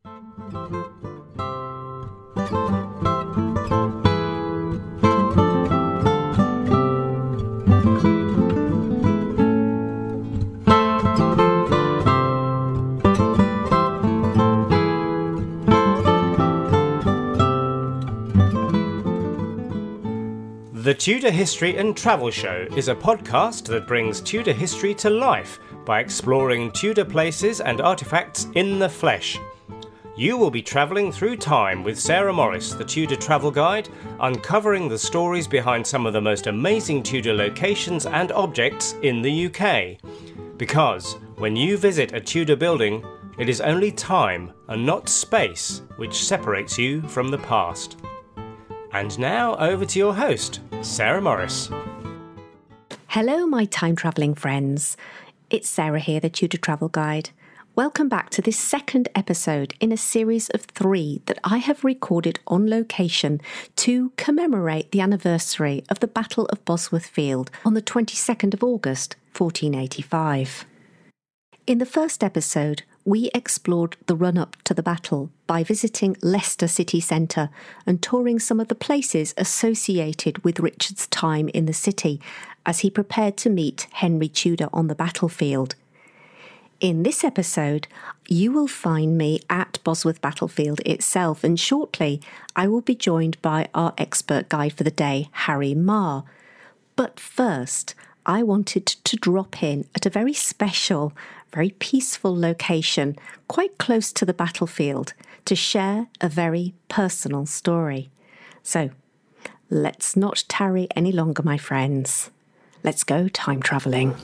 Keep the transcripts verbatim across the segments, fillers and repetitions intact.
The Tudor History and Travel Show is a podcast that brings Tudor history to life by exploring Tudor places and artefacts in the flesh. You will be travelling through time with Sarah Morris, the Tudor travel guide, uncovering the stories behind some of the most amazing Tudor locations and objects in the U K. Because when you visit a Tudor building, it is only time and not space which separates you from the past. And now over to your host, Sarah Morris. Hello, my time-travelling friends. It's Sarah here, the Tudor Travel Guide. Welcome back to this second episode in a series of three that I have recorded on location to commemorate the anniversary of the Battle of Bosworth Field on the twenty-second of August, fourteen eighty-five. In the first episode, we explored the run-up to the battle by visiting Leicester city centre and touring some of the places associated with Richard's time in the city as he prepared to meet Henry Tudor on the battlefield. In this episode, you will find me at Bosworth Battlefield itself, and shortly I will be joined by our expert guide for the day, Harry Marr. But first, I wanted to drop in at a very special, very peaceful location, quite close to the battlefield, to share a very personal story. So, let's not tarry any longer, my friends. Let's go time travelling.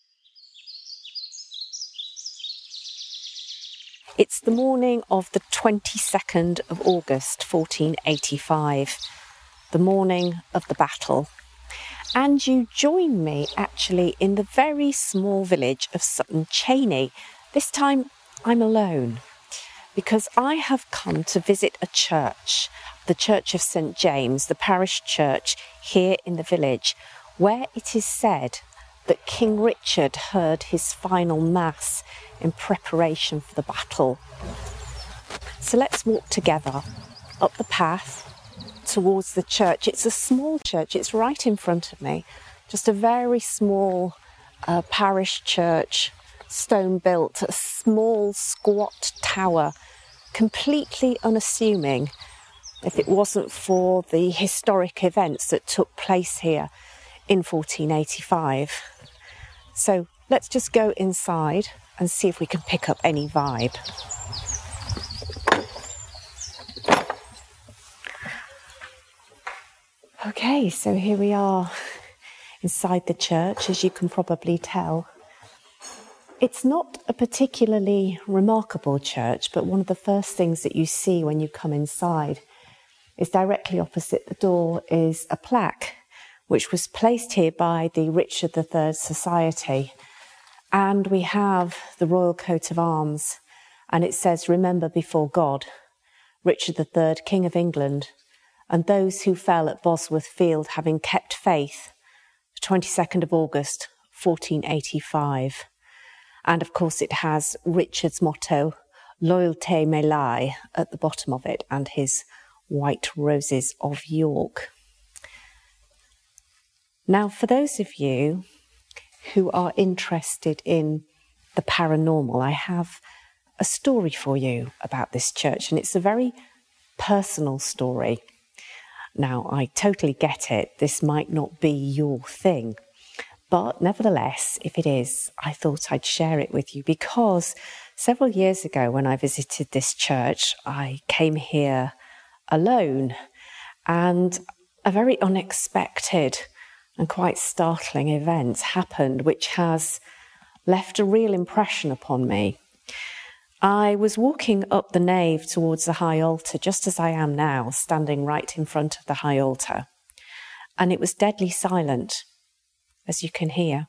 It's the morning of the twenty-second of August, fourteen eighty-five, the morning of the battle. And you join me actually in the very small village of Sutton Cheney. This time I'm alone because I have come to visit a church, the Church of Saint James, the parish church here in the village, where it is said that King Richard heard his final mass in preparation for the battle. So let's walk together up the path towards the church. It's a small church, it's right in front of me, just a very small uh, parish church, stone built, a small squat tower, completely unassuming if it wasn't for the historic events that took place here in fourteen eighty-five. So let's just go inside and see if we can pick up any vibe. Okay, so here we are inside the church, as you can probably tell. It's not a particularly remarkable church, but one of the first things that you see when you come inside is directly opposite the door is a plaque, which was placed here by the Richard the Third Society. And we have the royal coat of arms, and it says, "Remember before God, Richard the Third, King of England, and those who fell at Bosworth Field having kept faith, the twenty-second of August, fourteen eighty-five. And of course it has Richard's motto, "Loyalté me lie," at the bottom of it, and his white roses of York. Now, for those of you who are interested in the paranormal, I have a story for you about this church, and it's a very personal story. Now, I totally get it. This might not be your thing. But nevertheless, if it is, I thought I'd share it with you because several years ago when I visited this church, I came here alone, and a very unexpected and quite startling event happened which has left a real impression upon me. I was walking up the nave towards the high altar, just as I am now, standing right in front of the high altar. And it was deadly silent, as you can hear.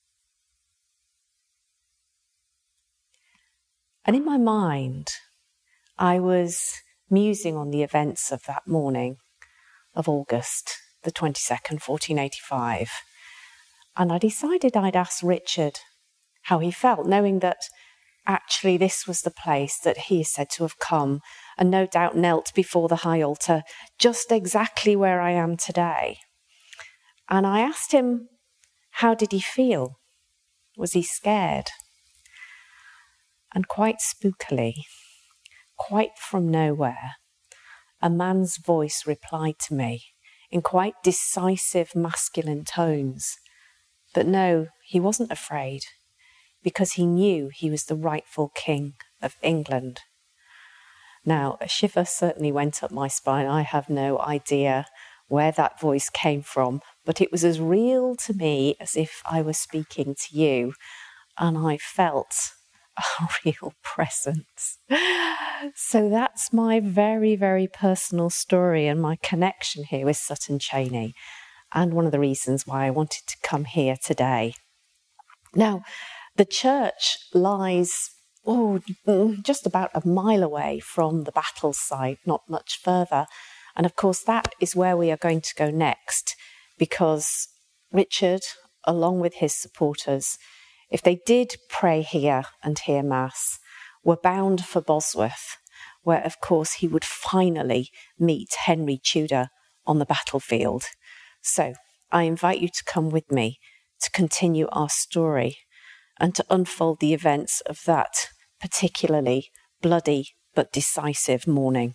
And in my mind, I was musing on the events of that morning of August, the twenty-second, fourteen eighty-five. And I decided I'd ask Richard how he felt, knowing that actually this was the place that he is said to have come and no doubt knelt before the high altar, just exactly where I am today. And I asked him, how did he feel? Was he scared? And quite spookily, quite from nowhere, a man's voice replied to me in quite decisive masculine tones that no, he wasn't afraid, because he knew he was the rightful king of England. Now, a shiver certainly went up my spine. I have no idea where that voice came from, but it was as real to me as if I was speaking to you, and I felt a real presence. So that's my very, very personal story and my connection here with Sutton Chaney, and one of the reasons why I wanted to come here today. Now, the church lies oh, just about a mile away from the battle site, not much further. And of course, that is where we are going to go next, because Richard, along with his supporters, if they did pray here and hear Mass, were bound for Bosworth, where, of course, he would finally meet Henry Tudor on the battlefield. So I invite you to come with me to continue our story and to unfold the events of that particularly bloody but decisive morning.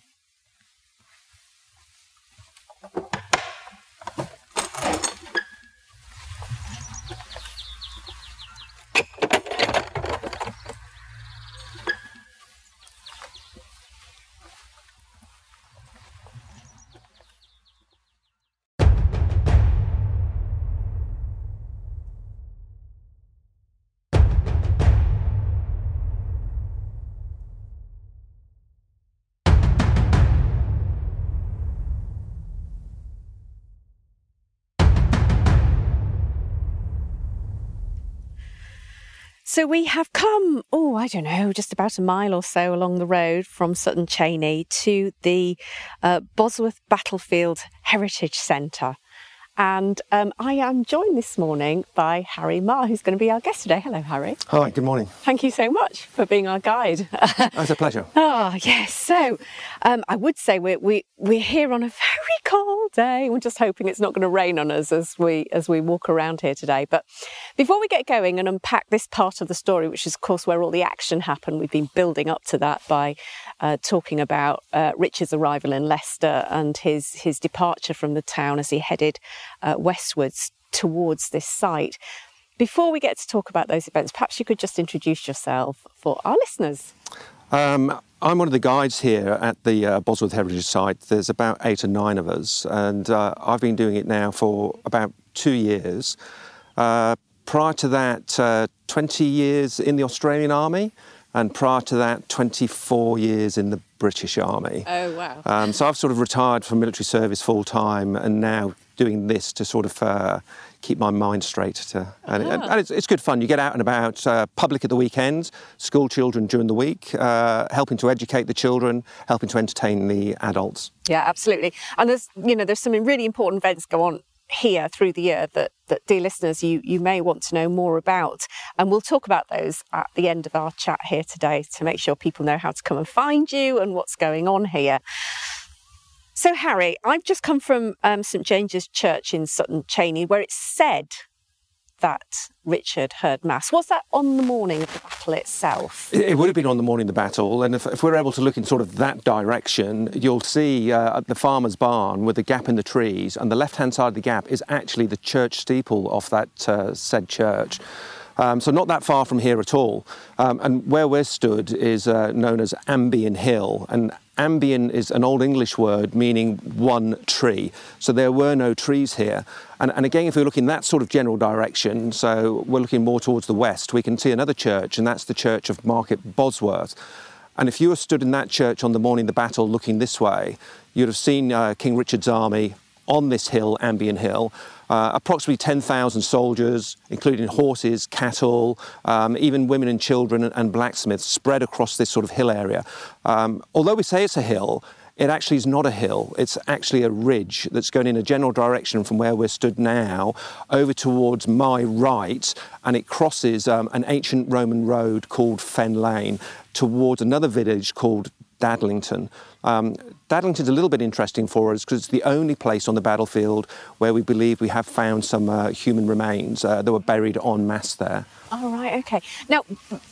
So we have come, oh, I don't know, just about a mile or so along the road from Sutton Chaney to the uh, Bosworth Battlefield Heritage Centre. And um, I am joined this morning by Harry Marr, who's going to be our guest today. Hello, Harry. Hi, good morning. Thank you so much for being our guide. It's a pleasure. Oh, yes. So um, I would say we're, we, we're here on a very cold day. We're just hoping it's not going to rain on us as we as we walk around here today. But before we get going and unpack this part of the story, which is, of course, where all the action happened, we've been building up to that by uh, talking about uh, Richard's arrival in Leicester and his, his departure from the town as he headed Uh, westwards towards this site. Before we get to talk about those events, perhaps you could just introduce yourself for our listeners. Um, I'm one of the guides here at the uh, Bosworth Heritage Site. There's about eight or nine of us, and uh, I've been doing it now for about two years. Uh, prior to that, uh, twenty years in the Australian Army, and prior to that, twenty-four years in the British Army. Oh, wow. Um, so I've sort of retired from military service full time, and now doing this to sort of uh, keep my mind straight. To, and, Ah. and it's, it's good fun. You get out and about, uh, public at the weekends, school children during the week, uh, helping to educate the children, helping to entertain the adults. Yeah, absolutely. And there's, you know, there's some really important events go on here through the year that, that dear listeners, you, you may want to know more about. And we'll talk about those at the end of our chat here today to make sure people know how to come and find you and what's going on here. So, Harry, I've just come from um, St James's Church in Sutton Chaney, where it's said that Richard heard Mass. Was that on the morning of the battle itself? It, it would have been on the morning of the battle, and if, if we're able to look in sort of that direction, you'll see uh, the farmer's barn with the gap in the trees, and the left-hand side of the gap is actually the church steeple of that uh, said church. Um, so not that far from here at all. Um, and where we're stood is uh, known as Ambion Hill, and Ambion is an Old English word meaning one tree. So there were no trees here. And, and again, if we look in that sort of general direction, so we're looking more towards the west, we can see another church, and that's the church of Market Bosworth. And if you were stood in that church on the morning of the battle looking this way, you'd have seen uh, King Richard's army on this hill, Ambion Hill, uh, approximately ten thousand soldiers, including horses, cattle, um, even women and children and, and blacksmiths spread across this sort of hill area. Um, although we say it's a hill, it actually is not a hill. It's actually a ridge that's going in a general direction from where we're stood now over towards my right, and it crosses um, an ancient Roman road called Fen Lane towards another village called Dadlington. Um, Dadlington's a little bit interesting for us because it's the only place on the battlefield where we believe we have found some uh, human remains uh, that were buried en masse there. Oh, right, OK. Now,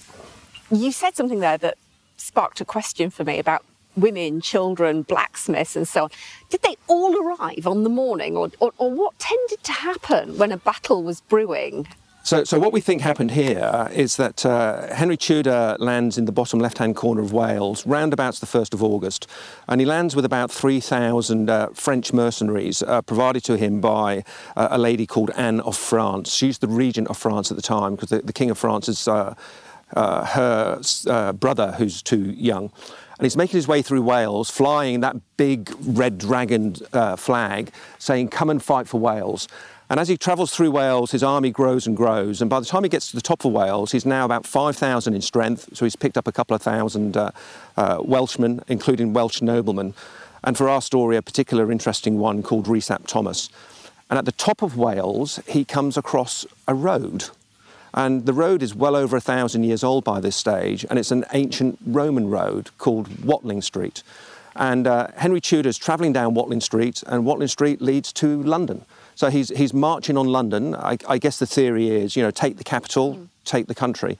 you said something there that sparked a question for me about women, children, blacksmiths and so on. Did they all arrive on the morning, or, or, or what tended to happen when a battle was brewing? So, so what we think happened here is that uh, Henry Tudor lands in the bottom left-hand corner of Wales, roundabouts the first of August, and he lands with about three thousand uh, French mercenaries uh, provided to him by uh, a lady called Anne of France. She's the regent of France at the time, because the, the King of France is uh, uh, her uh, brother, who's too young. And he's making his way through Wales, flying that big red dragon uh, flag, saying, "Come and fight for Wales." And as he travels through Wales, his army grows and grows. And by the time he gets to the top of Wales, he's now about five thousand in strength. So he's picked up a couple of thousand uh, uh, Welshmen, including Welsh noblemen. And for our story, a particular interesting one called Rhys ap Thomas. And at the top of Wales, he comes across a road. And the road is well over a thousand years old by this stage. And it's an ancient Roman road called Watling Street. And uh, Henry Tudor's travelling down Watling Street, and Watling Street leads to London. So he's he's marching on London. I, I guess the theory is, you know, take the capital, mm. take the country.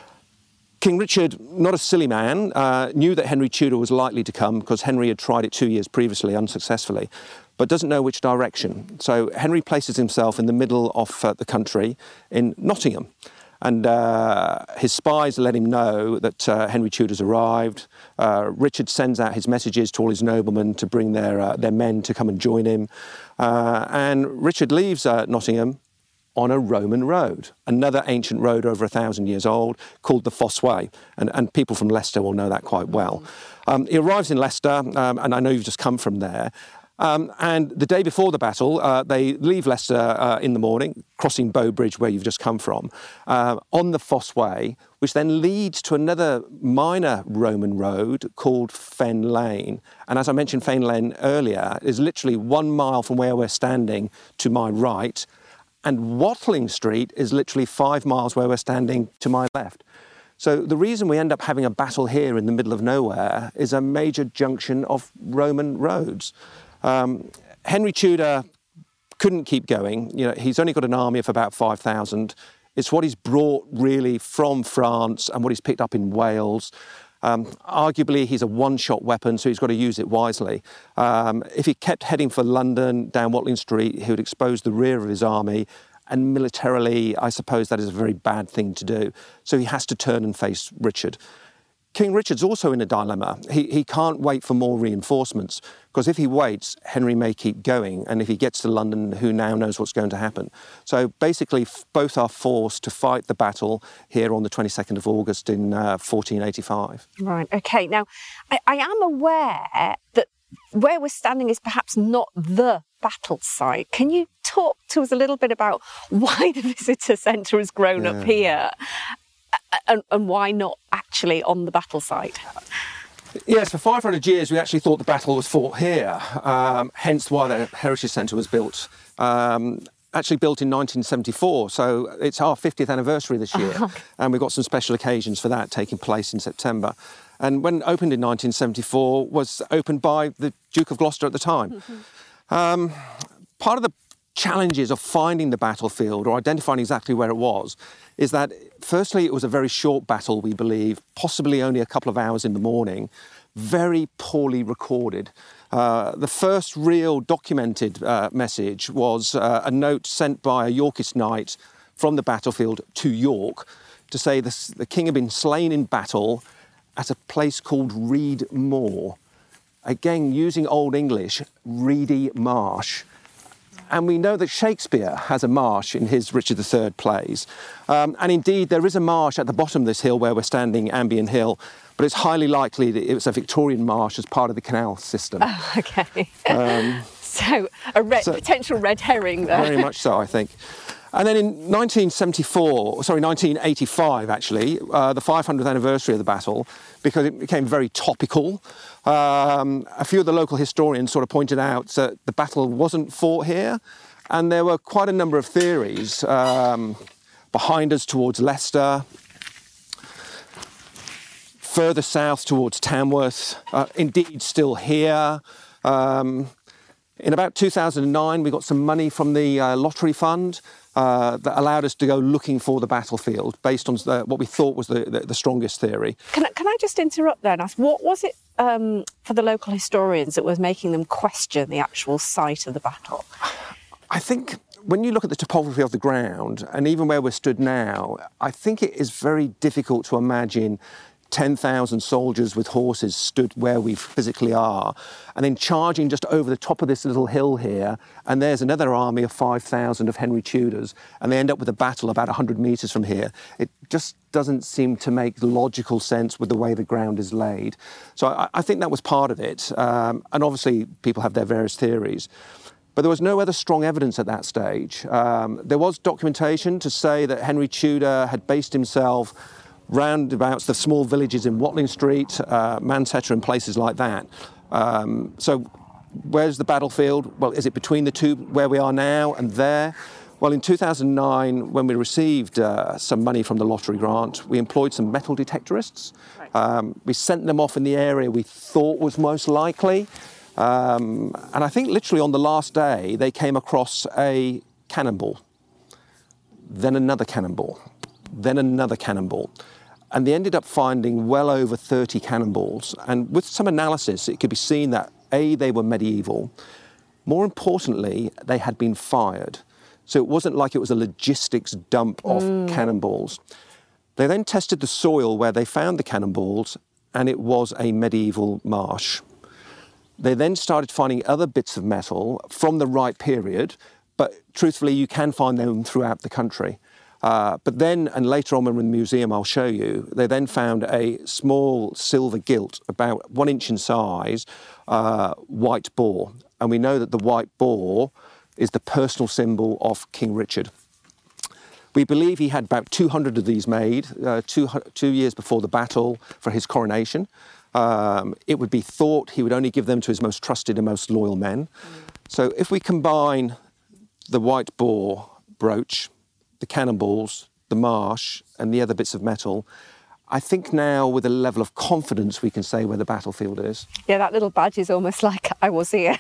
King Richard, not a silly man, uh, knew that Henry Tudor was likely to come because Henry had tried it two years previously unsuccessfully, but doesn't know which direction. So Henry places himself in the middle of uh, the country in Nottingham. And uh, his spies let him know that uh, Henry Tudor's arrived. Uh, Richard sends out his messages to all his noblemen to bring their uh, their men to come and join him. Uh, and Richard leaves uh, Nottingham on a Roman road, another ancient road over a thousand years old called the Fosse Way. And, and people from Leicester will know that quite well. Um, he arrives in Leicester, um, and I know you've just come from there. Um, and the day before the battle, uh, they leave Leicester uh, in the morning, crossing Bow Bridge, where you've just come from, uh, on the Fosse Way, which then leads to another minor Roman road called Fen Lane. And as I mentioned, Fen Lane earlier is literally one mile from where we're standing to my right, and Watling Street is literally five miles where we're standing to my left. So the reason we end up having a battle here in the middle of nowhere is a major junction of Roman roads. Um, Henry Tudor couldn't keep going. You know, he's only got an army of about five thousand. It's what he's brought really from France and what he's picked up in Wales. Um, arguably, he's a one-shot weapon, so he's got to use it wisely. Um, if he kept heading for London down Watling Street, he would expose the rear of his army, and militarily, I suppose that is a very bad thing to do. So he has to turn and face Richard. King Richard's also in a dilemma. He, he can't wait for more reinforcements, because if he waits, Henry may keep going. And if he gets to London, who now knows what's going to happen? So basically, f- both are forced to fight the battle here on the twenty-second of August in uh, fourteen eighty-five. Right, OK. Now, I, I am aware that where we're standing is perhaps not the battle site. Can you talk to us a little bit about why the visitor centre has grown yeah. up here? And, and why not actually on the battle site? Yes, for five hundred years we actually thought the battle was fought here, um, hence why the Heritage Centre was built. Um, actually built in nineteen seventy-four, so it's our fiftieth anniversary this year, and we've got some special occasions for that taking place in September. And when opened in nineteen seventy-four, was opened by the Duke of Gloucester at the time. Mm-hmm. Um, part of the challenges of finding the battlefield or identifying exactly where it was is that, firstly, it was a very short battle, we believe, possibly only a couple of hours in the morning, very poorly recorded. Uh, the first real documented uh, message was uh, a note sent by a Yorkist knight from the battlefield to York to say this, the king had been slain in battle at a place called Reed Moor. Again, using Old English, Reedy Marsh. And we know that Shakespeare has a marsh in his Richard the Third plays. Um, and indeed, there is a marsh at the bottom of this hill where we're standing, Ambion Hill, but it's highly likely that it was a Victorian marsh as part of the canal system. Oh, OK. Um, so, a red, so, potential red herring there. Very much so, I think. And then in nineteen seventy-four, sorry, nineteen eighty-five actually, uh, the five hundredth anniversary of the battle, because it became very topical, um, a few of the local historians sort of pointed out that the battle wasn't fought here, and there were quite a number of theories um, behind us towards Leicester, further south towards Tamworth, uh, indeed still here. Um, in about two thousand nine, we got some money from the uh, lottery fund uh, that allowed us to go looking for the battlefield based on the, what we thought was the, the, the strongest theory. Can I, can I just interrupt there and ask, what was it um, for the local historians that was making them question the actual site of the battle? I think when you look at the topography of the ground, and even where we're stood now, I think it is very difficult to imagine ten thousand soldiers with horses stood where we physically are, and then charging just over the top of this little hill here, and there's another army of five thousand of Henry Tudors, and they end up with a battle about one hundred metres from here. It just doesn't seem to make logical sense with the way the ground is laid. So I, I think that was part of it, um, and obviously people have their various theories. But there was no other strong evidence at that stage. Um, there was documentation to say that Henry Tudor had based himself roundabouts the small villages in Watling Street, uh, Manchester and places like that. Um, so where's the battlefield? Well, is it between the two, where we are now and there? Well, in two thousand nine, when we received uh, some money from the lottery grant, we employed some metal detectorists. Um, we sent them off in the area we thought was most likely. Um, and I think literally on the last day, they came across a cannonball, then another cannonball, then another cannonball. And they ended up finding well over thirty cannonballs. And with some analysis, it could be seen that, A, they were medieval. More importantly, they had been fired. So it wasn't like it was a logistics dump of mm. cannonballs. They then tested the soil where they found the cannonballs, and it was a medieval marsh. They then started finding other bits of metal from the right period, but truthfully, you can find them throughout the country. Uh, but then, and later on when we're in the museum, I'll show you, they then found a small silver gilt, about one inch in size, uh, white boar. And we know that the white boar is the personal symbol of King Richard. We believe he had about two hundred of these made, uh, two, two years before the battle for his coronation. Um, it would be thought he would only give them to his most trusted and most loyal men. Mm. So if we combine the white boar brooch, the cannonballs, the marsh, and the other bits of metal, I think now with a level of confidence we can say where the battlefield is. Yeah, that little badge is almost like I was here.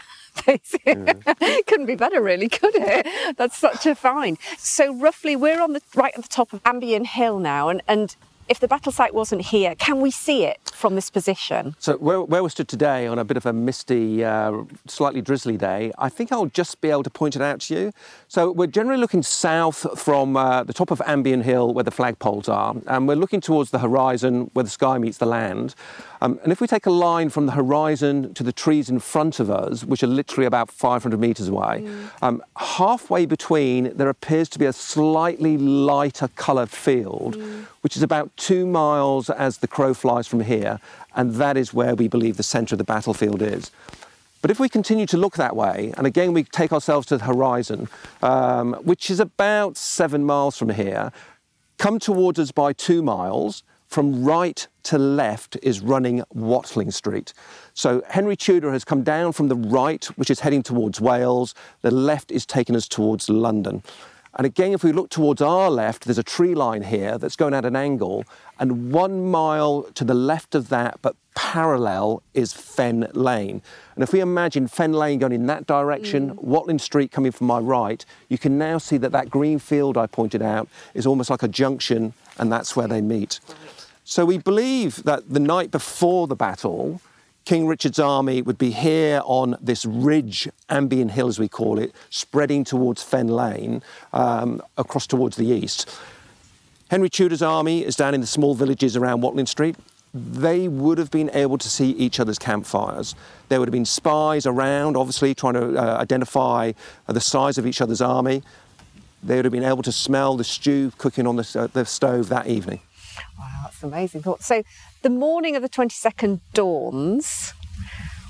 Yeah. Couldn't be better, really, could it? That's such a find. So roughly, we're on the right at the top of Ambion Hill now, and, and if the battle site wasn't here, can we see it from this position? So where, where we stood today on a bit of a misty, uh, slightly drizzly day, I think I'll just be able to point it out to you. So we're generally looking south from uh, the top of Ambion Hill where the flagpoles are, and we're looking towards the horizon where the sky meets the land. Um, and if we take a line from the horizon to the trees in front of us, which are literally about five hundred metres away, mm. um, halfway between there appears to be a slightly lighter coloured field, mm. which is about two miles as the crow flies from here, and that is where we believe the centre of the battlefield is. But if we continue to look that way, and again we take ourselves to the horizon, um, which is about seven miles from here, come towards us by two miles, from right to left is running Watling Street. So Henry Tudor has come down from the right, which is heading towards Wales. The left is taking us towards London. And again, if we look towards our left, there's a tree line here that's going at an angle, and one mile to the left of that, but parallel, is Fen Lane. And if we imagine Fen Lane going in that direction, mm. Watling Street coming from my right, you can now see that that green field I pointed out is almost like a junction, and that's where they meet. Right. So we believe that the night before the battle, King Richard's army would be here on this ridge, Ambion Hill as we call it, spreading towards Fen Lane, um, across towards the east. Henry Tudor's army is down in the small villages around Watling Street. They would have been able to see each other's campfires. There would have been spies around, obviously, trying to uh, identify uh, the size of each other's army. They would have been able to smell the stew cooking on the, uh, the stove that evening. Wow, that's an amazing thought. So the morning of the twenty-second dawns.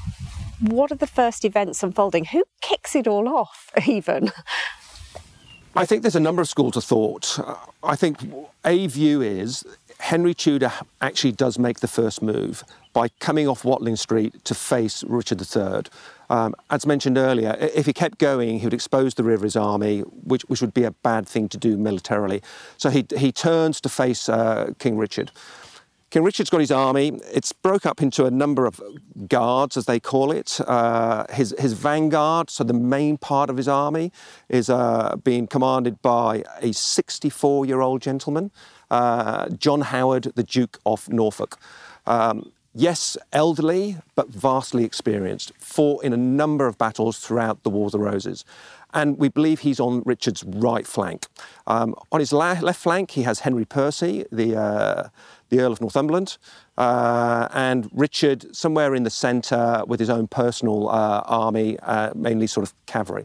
What are the first events unfolding? Who kicks it all off, even? I think there's a number of schools of thought. Uh, I think a view is Henry Tudor actually does make the first move by coming off Watling Street to face Richard the Third. Um, as mentioned earlier, if he kept going, he would expose the river his army, which, which would be a bad thing to do militarily. So he, he turns to face uh, King Richard. King Richard's got his army. It's broke up into a number of guards, as they call it. Uh, his, his vanguard, so the main part of his army, is uh, being commanded by a sixty-four-year-old gentleman, uh, John Howard, the Duke of Norfolk. Um, yes, elderly, but vastly experienced, fought in a number of battles throughout the War of the Roses. And we believe he's on Richard's right flank. Um, on his la- left flank, he has Henry Percy, the, uh, the Earl of Northumberland, uh, and Richard somewhere in the centre with his own personal uh, army, uh, mainly sort of cavalry.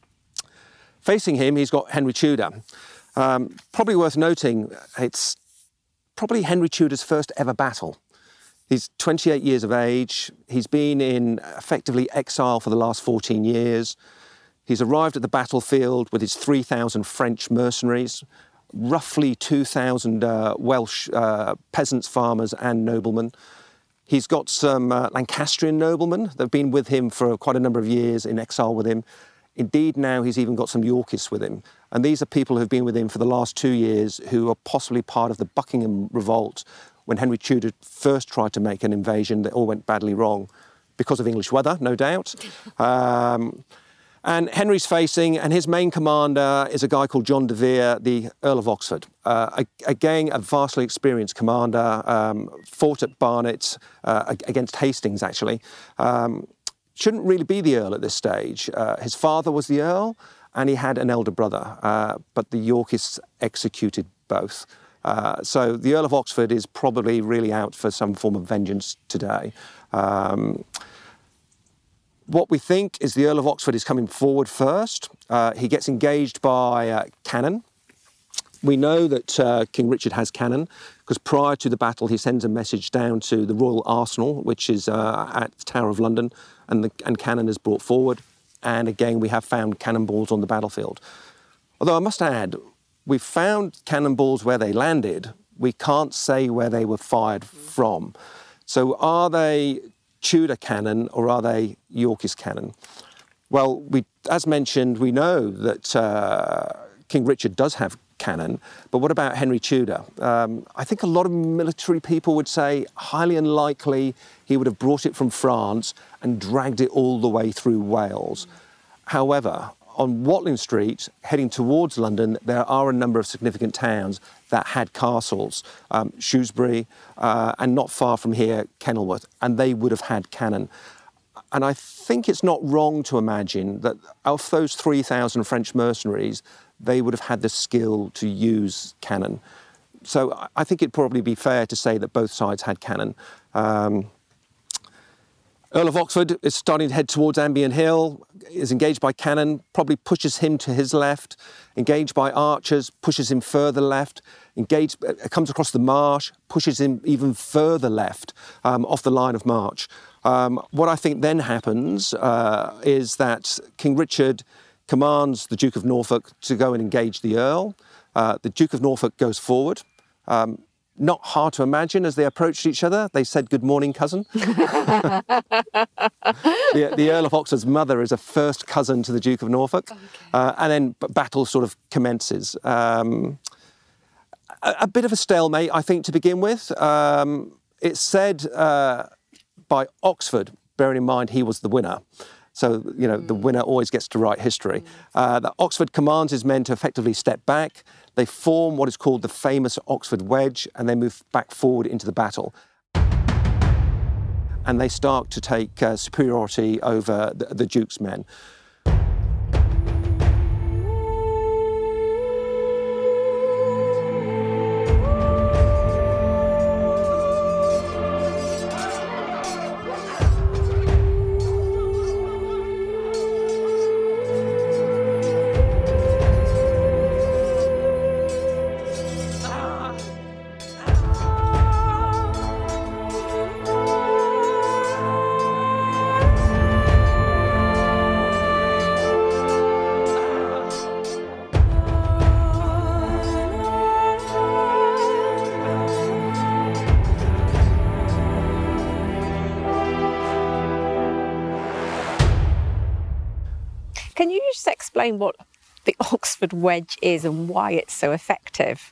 Facing him, he's got Henry Tudor. Um, probably worth noting, it's probably Henry Tudor's first ever battle. He's twenty-eight years of age. He's been in effectively exile for the last fourteen years. He's arrived at the battlefield with his three thousand French mercenaries, roughly two thousand uh, Welsh uh, peasants, farmers and noblemen. He's got some uh, Lancastrian noblemen that have been with him for quite a number of years in exile with him. Indeed, now he's even got some Yorkists with him. And these are people who've been with him for the last two years who are possibly part of the Buckingham Revolt when Henry Tudor first tried to make an invasion that all went badly wrong because of English weather, no doubt. Um, And Henry's facing, and his main commander is a guy called John de Vere, the Earl of Oxford. Uh, again, a vastly experienced commander, um, fought at Barnet uh, against Hastings, actually. Um, shouldn't really be the Earl at this stage. Uh, his father was the Earl, and he had an elder brother, uh, but the Yorkists executed both. Uh, so the Earl of Oxford is probably really out for some form of vengeance today. Um, What we think is the Earl of Oxford is coming forward first. Uh, he gets engaged by uh, cannon. We know that uh, King Richard has cannon because prior to the battle he sends a message down to the Royal Arsenal, which is uh, at the Tower of London, and, the, and cannon is brought forward. And again, we have found cannonballs on the battlefield. Although I must add, we've found cannonballs where they landed. We can't say where they were fired from. So are they Tudor cannon or are they Yorkist cannon? Well, we, as mentioned, we know that uh, King Richard does have cannon, but what about Henry Tudor? Um, I think a lot of military people would say highly unlikely he would have brought it from France and dragged it all the way through Wales. However, on Watling Street, heading towards London, there are a number of significant towns that had castles, um, Shrewsbury, uh, and not far from here, Kenilworth, and they would have had cannon. And I think it's not wrong to imagine that of those three thousand French mercenaries, they would have had the skill to use cannon. So I think it'd probably be fair to say that both sides had cannon. Um, Earl of Oxford is starting to head towards Ambion Hill, is engaged by cannon, probably pushes him to his left, engaged by archers, pushes him further left, engaged, comes across the marsh, pushes him even further left um, off the line of march. Um, what I think then happens uh, is that King Richard commands the Duke of Norfolk to go and engage the Earl. Uh, the Duke of Norfolk goes forward. Um, Not hard to imagine, as they approached each other, they said, "Good morning, cousin." the, the Earl of Oxford's mother is a first cousin to the Duke of Norfolk. Okay. Uh, and then battle sort of commences. Um, a, a bit of a stalemate, I think, to begin with. Um, it's said uh, by Oxford, bearing in mind he was the winner. So, you know, mm. the winner always gets to write history. Mm. Uh, that Oxford commands his men to effectively step back. They form what is called the famous Oxford Wedge, and they move back forward into the battle. And they start to take uh, superiority over the, the Duke's men. Can you just explain what the Oxford wedge is and why it's so effective?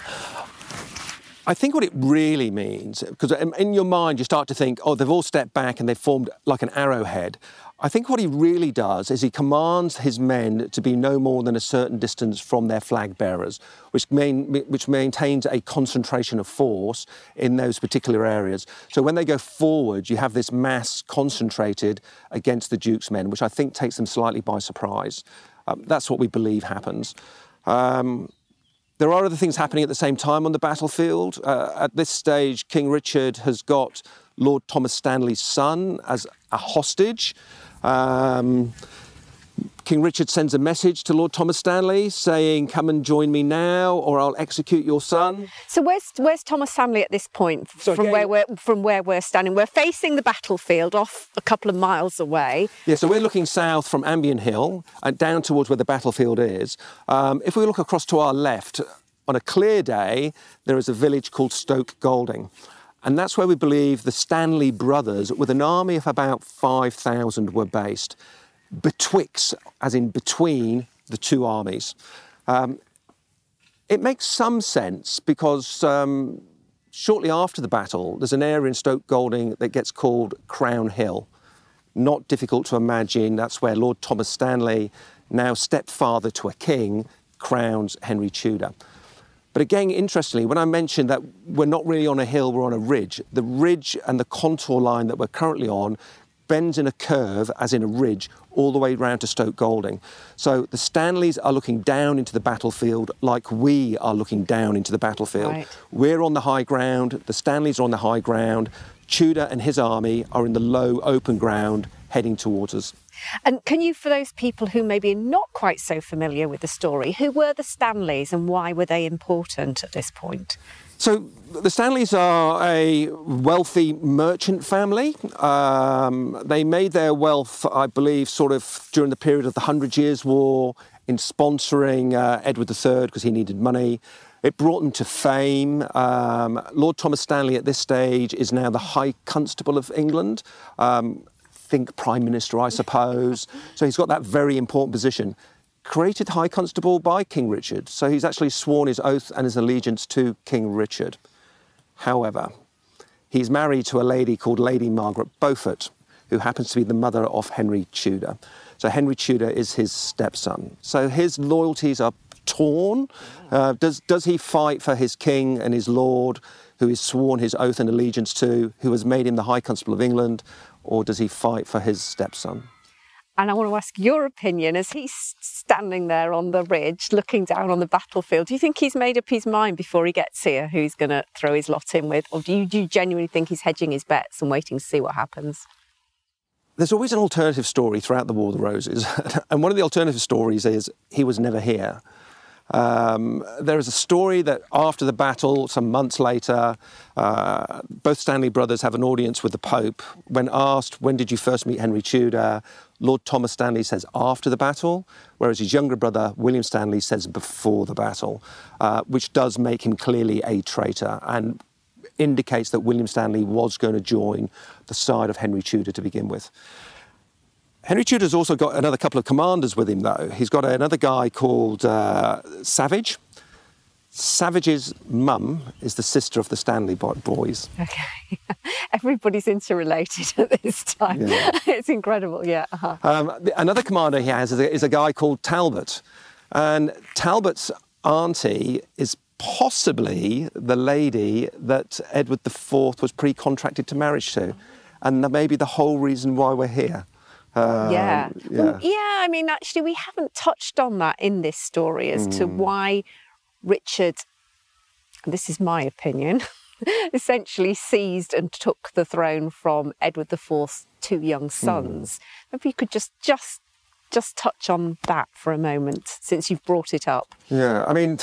I think what it really means, because in your mind you start to think, oh, they've all stepped back and they've formed like an arrowhead. I think what he really does is he commands his men to be no more than a certain distance from their flag bearers, which, main, which maintains a concentration of force in those particular areas. So when they go forward, you have this mass concentrated against the Duke's men, which I think takes them slightly by surprise. Um, that's what we believe happens. Um, There are other things happening at the same time on the battlefield. Uh, at this stage, King Richard has got Lord Thomas Stanley's son as a hostage. Um, King Richard sends a message to Lord Thomas Stanley saying, come and join me now or I'll execute your son. So where's where's Thomas Stanley at this point so from again, where we're from where we're standing? We're facing the battlefield off a couple of miles away. Yeah, so we're looking south from Ambion Hill and down towards where the battlefield is. Um, if we look across to our left, on a clear day, there is a village called Stoke Golding. And that's where we believe the Stanley brothers, with an army of about five thousand, were based. Betwixt, as in between, the two armies. Um, it makes some sense because um, shortly after the battle, there's an area in Stoke Golding that gets called Crown Hill. Not difficult to imagine, that's where Lord Thomas Stanley, now stepfather to a king, crowns Henry Tudor. But again, interestingly, when I mentioned that we're not really on a hill, we're on a ridge, the ridge and the contour line that we're currently on bends in a curve, as in a ridge, all the way round to Stoke Golding. So the Stanleys are looking down into the battlefield like we are looking down into the battlefield. Right. We're on the high ground, the Stanleys are on the high ground, Tudor and his army are in the low open ground heading towards us. And can you, for those people who maybe not quite so familiar with the story, who were the Stanleys and why were they important at this point? So the Stanleys are a wealthy merchant family. Um, they made their wealth, I believe, sort of during the period of the Hundred Years' War in sponsoring uh, Edward the Third because he needed money. It brought them to fame. Um, Lord Thomas Stanley at this stage is now the High Constable of England. Um, think Prime Minister, I suppose. So he's got that very important position. Created High Constable by King Richard, so he's actually sworn his oath and his allegiance to King Richard. However, he's married to a lady called Lady Margaret Beaufort, who happens to be the mother of Henry Tudor. So Henry Tudor is his stepson. So his loyalties are torn. Uh, does, does he fight for his king and his lord, who he's sworn his oath and allegiance to, who has made him the High Constable of England, or does he fight for his stepson? And I want to ask your opinion, as he's standing there on the ridge, looking down on the battlefield, do you think he's made up his mind before he gets here who he's going to throw his lot in with? Or do you, do you genuinely think he's hedging his bets and waiting to see what happens? There's always an alternative story throughout the War of the Roses. And one of the alternative stories is he was never here. Um, there is a story that after the battle, some months later, uh, both Stanley brothers have an audience with the Pope. When asked, when did you first meet Henry Tudor? Lord Thomas Stanley says after the battle, whereas his younger brother, William Stanley, says before the battle, uh, which does make him clearly a traitor and indicates that William Stanley was going to join the side of Henry Tudor to begin with. Henry Tudor's also got another couple of commanders with him, though. He's got another guy called uh, Savage. Savage's mum is the sister of the Stanley boys. Okay. Everybody's interrelated at this time. Yeah. It's incredible, yeah. Uh-huh. Um, another commander he has is a, is a guy called Talbot. And Talbot's auntie is possibly the lady that Edward the Fourth was pre-contracted to marriage to. And maybe the whole reason why we're here. Um, yeah. Yeah. Well, yeah, I mean, actually, we haven't touched on that in this story as mm. to why Richard, and this is my opinion, essentially seized and took the throne from Edward the Fourth's two young sons. Mm. Maybe you could just, just, just touch on that for a moment, since you've brought it up. Yeah, I mean,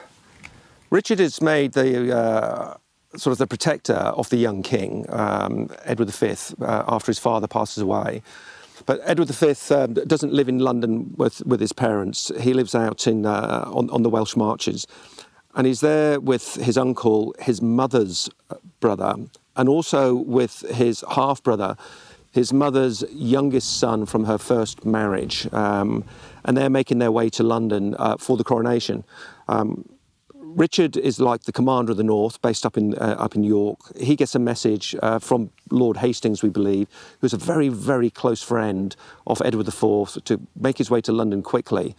Richard is made the... Uh, sort of the protector of the young king, um, Edward the Fifth, uh, after his father passes away. But Edward the Fifth um, doesn't live in London with, with his parents. He lives out in uh, on, on the Welsh Marches. And he's there with his uncle, his mother's brother, and also with his half-brother, his mother's youngest son from her first marriage, um, and they're making their way to London uh, for the coronation. Um, Richard is like the commander of the North, based up in uh, up in York. He gets a message uh, from Lord Hastings, we believe, who's a very, very close friend of Edward the Fourth, to make his way to London quickly,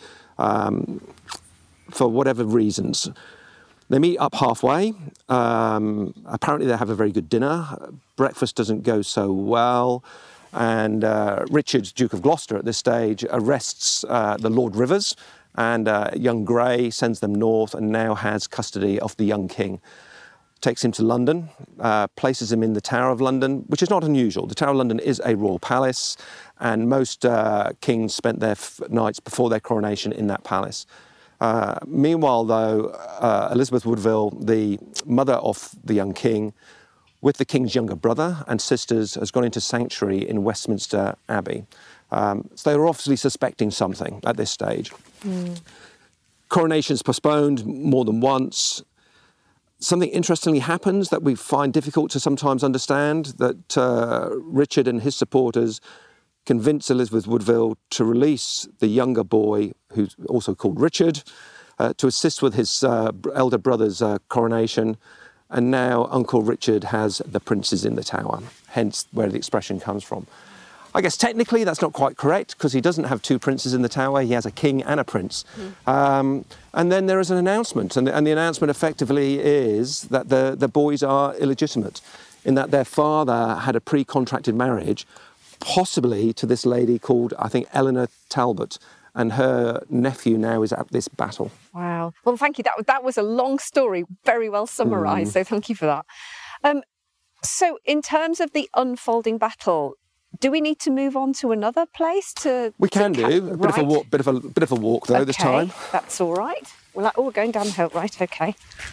um, for whatever reasons. They meet up halfway. Um, apparently they have a very good dinner. Breakfast doesn't go so well. And uh, Richard, Duke of Gloucester at this stage, arrests uh, the Lord Rivers, and uh, young Grey sends them north and now has custody of the young king. Takes him to London, uh, places him in the Tower of London, which is not unusual. The Tower of London is a royal palace, and most uh, kings spent their f- nights before their coronation in that palace. Uh, meanwhile, though, uh, Elizabeth Woodville, the mother of the young king, with the king's younger brother and sisters, has gone into sanctuary in Westminster Abbey. Um, so they were obviously suspecting something at this stage. Mm. Coronation's postponed more than once. Something interestingly happens that we find difficult to sometimes understand, that uh, Richard and his supporters convince Elizabeth Woodville to release the younger boy, who's also called Richard, uh, to assist with his uh, elder brother's uh, coronation. And now Uncle Richard has the princes in the tower, hence where the expression comes from. I guess technically that's not quite correct, because he doesn't have two princes in the tower. He has a king and a prince. Mm. Um, and then there is an announcement, and the, and the announcement effectively is that the, the boys are illegitimate, in that their father had a pre-contracted marriage, possibly to this lady called, I think, Eleanor Talbot, and her nephew now is at this battle. Wow. Well, thank you. That, that was a long story, very well summarised, mm. so thank you for that. Um, so in terms of the unfolding battle, do we need to move on to another place to? We can to do ca- a bit right. of a walk, bit of a bit of a walk though okay, this time. That's all right. Well, like, oh, we're going downhill, right? Okay.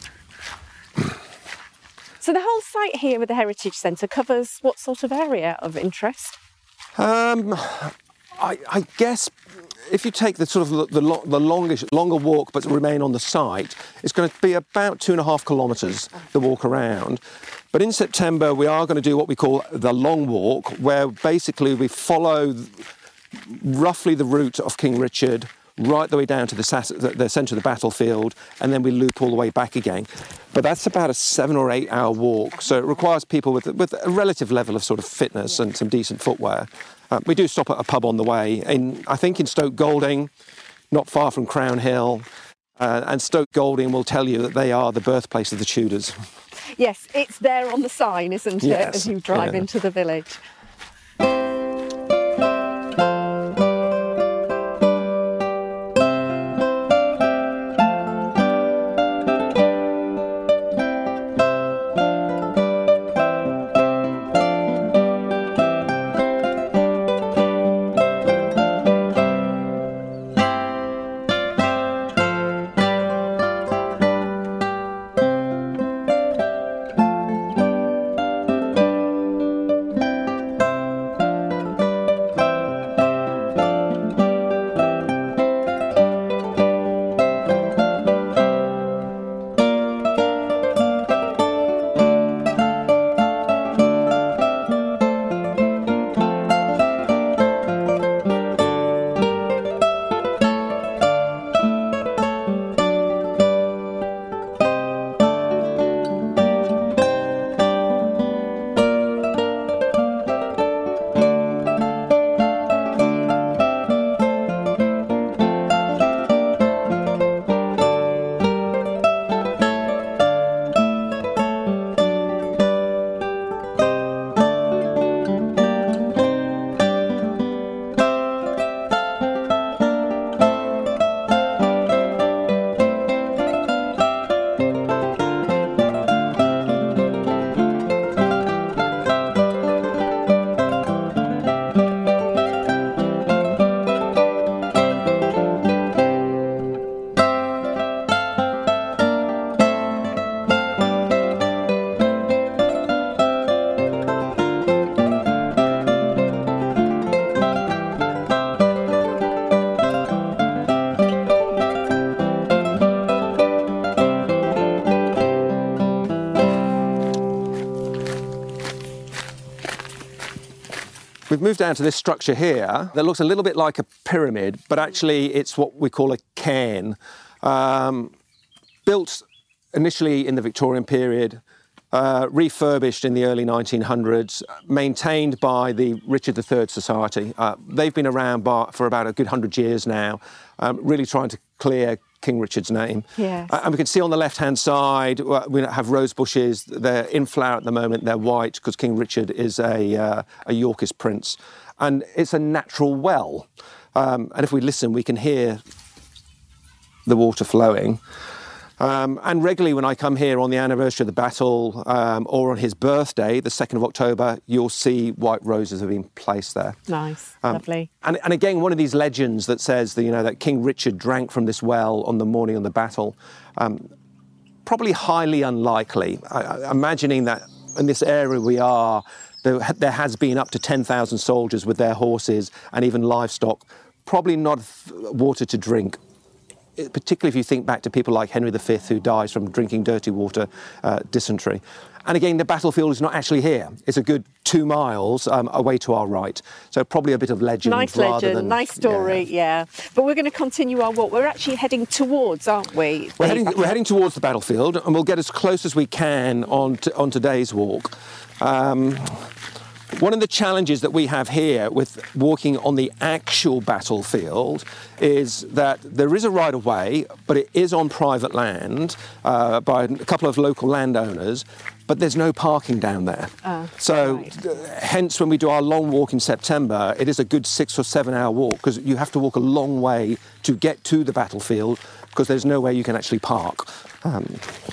So the whole site here with the Heritage Centre covers what sort of area of interest? Um, I, I guess if you take the sort of the, the, lo- the longish, longer walk but remain on the site, it's going to be about two and a half kilometres the walk around. But in September, we are going to do what we call the long walk, where basically we follow roughly the route of King Richard right the way down to the, sas- the centre of the battlefield, and then we loop all the way back again. But that's about a seven or eight hour walk, so it requires people with, with a relative level of sort of fitness and some decent footwear. Uh, we do stop at a pub on the way, in, I think in Stoke Golding, not far from Crown Hill, uh, and Stoke Golding will tell you that they are the birthplace of the Tudors. Yes, it's there on the sign, isn't it, yes. as you drive yeah. into the village. We've moved down to this structure here that looks a little bit like a pyramid, but actually it's what we call a cairn. Um, built initially in the Victorian period, uh, refurbished in the early nineteen hundreds, maintained by the Richard the Third Society. Uh, they've been around by, for about a good hundred years now, um, really trying to clear King Richard's name. Yes. Uh, and we can see on the left-hand side, uh, we have rose bushes. They're in flower at the moment. They're white because King Richard is a, uh, a Yorkist prince. And it's a natural well. Um, and if we listen, we can hear the water flowing. Um, and regularly when I come here on the anniversary of the battle um, or on his birthday, the second of October, you'll see white roses have been placed there. Nice, um, lovely. And, and again, one of these legends that says that, you know, that King Richard drank from this well on the morning of the battle, um, probably highly unlikely. I, I, imagining that in this area we are, there, there has been up to ten thousand soldiers with their horses and even livestock, probably not water to drink. Particularly if you think back to people like Henry the Fifth, who dies from drinking dirty water, uh, dysentery. And again, the battlefield is not actually here. It's a good two miles um, away to our right. So probably a bit of legend. Nice rather legend, than, nice story, yeah. yeah. But we're going to continue our walk. We're actually heading towards, aren't we? We're heading, we're heading towards the battlefield, and we'll get as close as we can on, to, on today's walk. Um, One of the challenges that we have here with walking on the actual battlefield is that there is a right-of-way, but it is on private land uh, by a couple of local landowners, but there's no parking down there. Oh, so right. uh, hence when we do our long walk in September, it is a good six or seven hour walk because you have to walk a long way to get to the battlefield because there's no way you can actually park. Um,